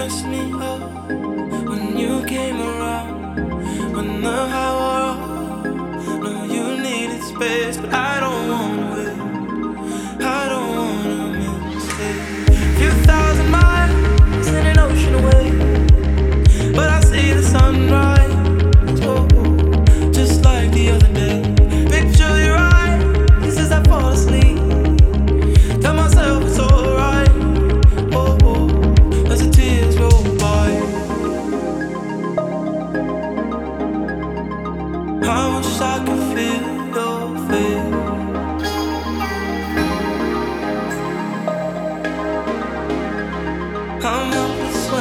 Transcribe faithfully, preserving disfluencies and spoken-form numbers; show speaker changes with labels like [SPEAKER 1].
[SPEAKER 1] messed me up when you came around. When the high wore off, no, you needed space, but I don't want